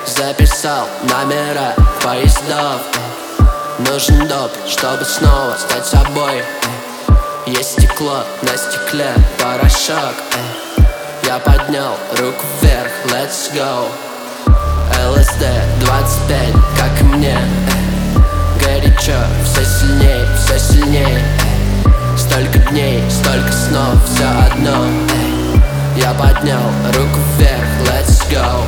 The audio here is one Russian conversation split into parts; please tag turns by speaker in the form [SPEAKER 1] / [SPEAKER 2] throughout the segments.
[SPEAKER 1] Записал номера поездов. Нужен доп, чтобы снова стать собой. Есть стекло, на стекле порошок. Я поднял руку вверх, let's go. ЛСД 25, как и мне. Горячо, все сильней, все сильней. Столько дней, столько снов, все одно. Я поднял руку вверх, let's go.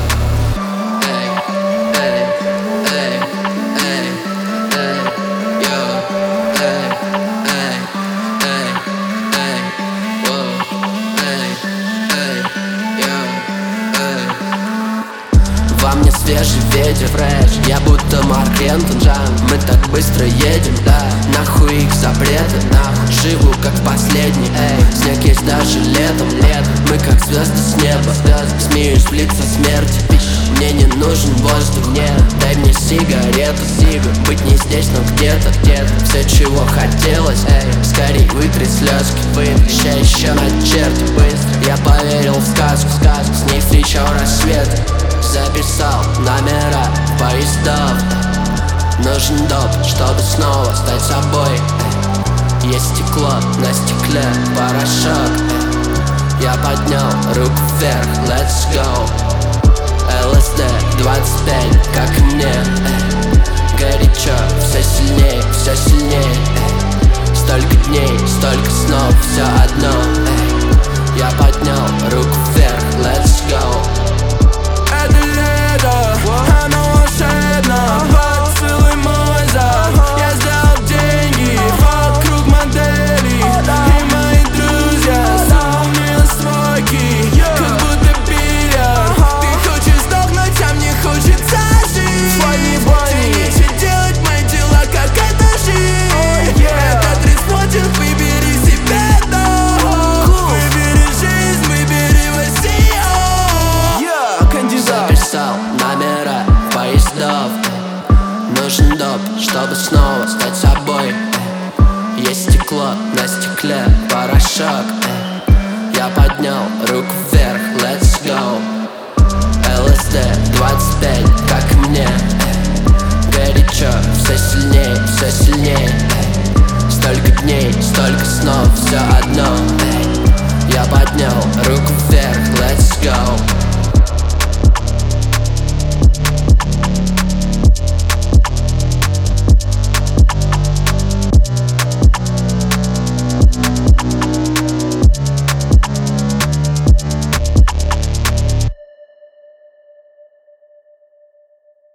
[SPEAKER 1] Во мне свежий ветер, фреш. Я будто Марк Рентон, Жан. Мы так быстро едем, да. Нахуй их запреты, нахуй. Живу как последний, эй. Снег есть даже летом, Мы как звезды с неба, смеюсь в лица смерти. Мне не нужен воздух, нет. Дай мне сигарету, быть не здесь, но где-то, все, чего хотелось, эй. Скорей вытри слезки, ща еще начерти быстро. Я поверил в сказку, с ней встречал рассвет. Записал номера поездов. Нужен доп, чтобы снова стать собой. Есть стекло, на стекле порошок. Я поднял руку вверх, let's go. ЛСД 25, как и мне. Горячо, все сильней, все сильней. Столько дней, столько снов, все одно. Я поднял руку вверх, let's go.
[SPEAKER 2] Это лето, оно волшебно. Поцелуй мой зад. Я сделал деньги вокруг моделей. И мои друзья заполнили строки, как будто бильярд. Ты хочешь сдохнуть, а мне хочется жить. Тебе нечего делать, мои дела как этажи. Этот рисмотив, выбери себе дом. Выбери жизнь, выбери Россию.
[SPEAKER 1] Записал номера поездов. Нужен доп, чтобы снова стать собой. Есть стекло, на стекле порошок. Я поднял руку вверх.